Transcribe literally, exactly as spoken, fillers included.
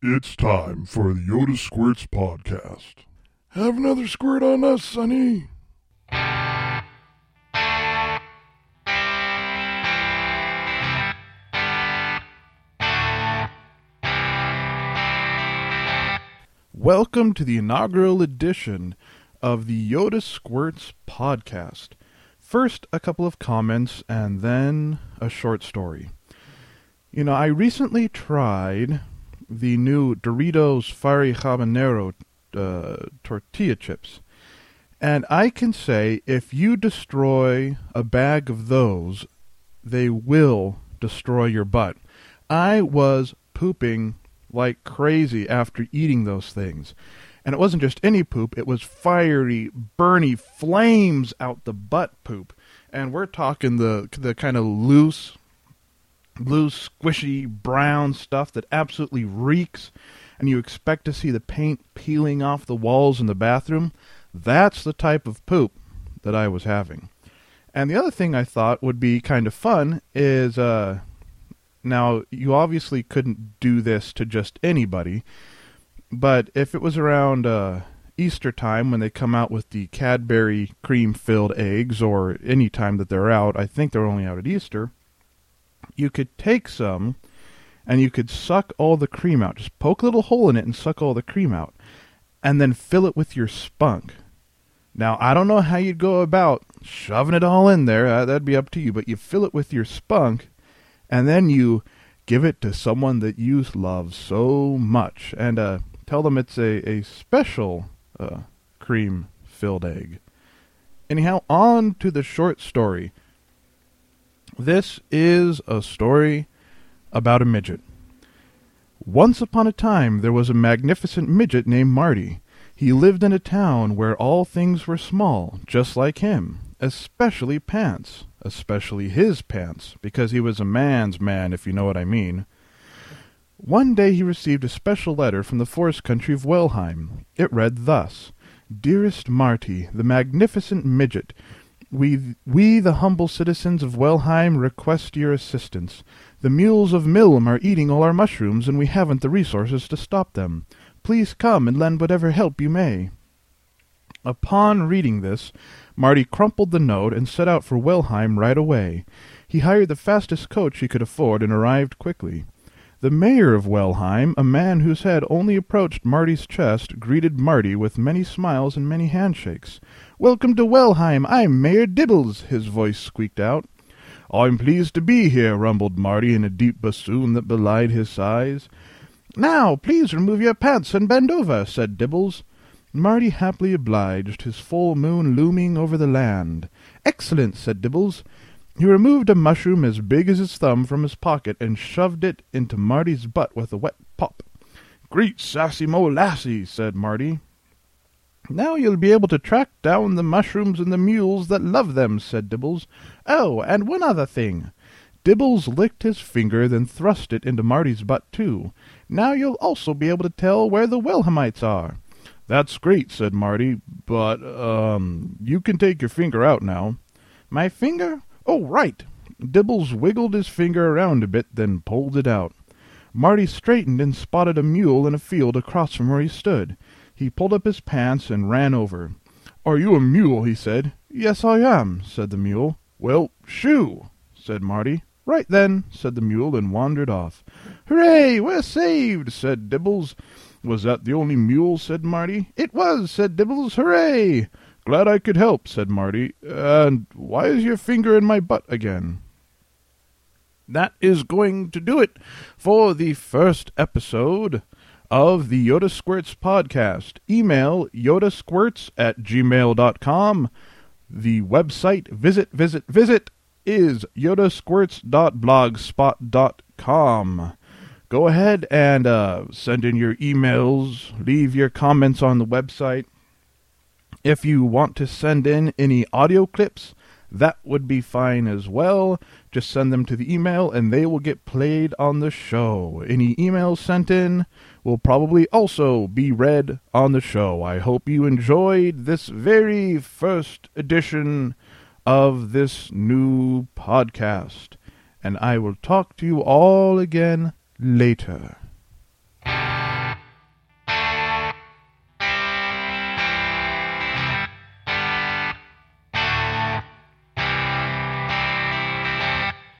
It's time for the Yoda Squirts podcast. Have another squirt on us, Sonny. Welcome to the inaugural edition of the Yoda Squirts podcast. First, a couple of comments, and then a short story. You know, I recently tried the new Doritos Fiery Habanero uh, tortilla chips. And I can say, if you destroy a bag of those, they will destroy your butt. I was pooping like crazy after eating those things. And it wasn't just any poop, it was fiery, burny flames out the butt poop. And we're talking the the kind of loose, loose, squishy, brown stuff that absolutely reeks, and you expect to see the paint peeling off the walls in the bathroom. That's the type of poop that I was having. And the other thing I thought would be kind of fun is, uh, now, you obviously couldn't do this to just anybody, but if it was around uh, Easter time when they come out with the Cadbury cream-filled eggs, or any time that they're out, I think they're only out at Easter, you could take some and you could suck all the cream out. Just poke a little hole in it and suck all the cream out. And then fill it with your spunk. Now, I don't know how you'd go about shoving it all in there. Uh, that'd be up to you. But you fill it with your spunk, and then you give it to someone that you love so much. And uh, tell them it's a, a special uh, cream-filled egg. Anyhow, on to the short story. This is a story about a midget. Once upon a time, there was a magnificent midget named Marty. He lived in a town where all things were small, just like him, especially pants, especially his pants, because he was a man's man, if you know what I mean. One day he received a special letter from the forest country of Wellheim. It read thus: "Dearest Marty, the magnificent midget, We, we, the humble citizens of Wellheim, request your assistance. The mules of Milm are eating all our mushrooms, and we haven't the resources to stop them. Please come and lend whatever help you may." Upon reading this, Marty crumpled the note and set out for Wellheim right away. He hired the fastest coach he could afford and arrived quickly. The mayor of Wellheim, a man whose head only approached Marty's chest, greeted Marty with many smiles and many handshakes. "Welcome to Wellheim, I'm Mayor Dibbles," his voice squeaked out. "I'm pleased to be here," rumbled Marty in a deep bassoon that belied his size. "Now, please remove your pants and bend over," said Dibbles. Marty happily obliged, his full moon looming over the land. "Excellent," said Dibbles. He removed a mushroom as big as his thumb from his pocket and shoved it into Marty's butt with a wet pop. "Great sassy molassie," said Marty. "Now you'll be able to track down the mushrooms and the mules that love them," said Dibbles. "Oh, and one other thing." Dibbles licked his finger, then thrust it into Marty's butt, too. "Now you'll also be able to tell where the Wellheimites are." "That's great," said Marty, "but, um, you can take your finger out now." "My finger? Oh, right." Dibbles wiggled his finger around a bit, then pulled it out. Marty straightened and spotted a mule in a field across from where he stood. He pulled up his pants and ran over. "Are you a mule?" he said. "Yes, I am," said the mule. "Well, shoo," said Marty. "Right then," said the mule, and wandered off. "Hooray, we're saved," said Dibbles. "Was that the only mule?" said Marty. "It was," said Dibbles. "Hooray!" "Glad I could help," said Marty. "And why is your finger in my butt again?" That is going to do it for the first episode of the Yoda Squirts podcast. Email yodasquirts at gmail dot com. The website, visit, visit, visit, is yodasquirts dot blogspot dot com. Go ahead and uh, send in your emails, leave your comments on the website. If you want to send in any audio clips, that would be fine as well. Just send them to the email and they will get played on the show. Any emails sent in will probably also be read on the show. I hope you enjoyed this very first edition of this new podcast. And I will talk to you all again later.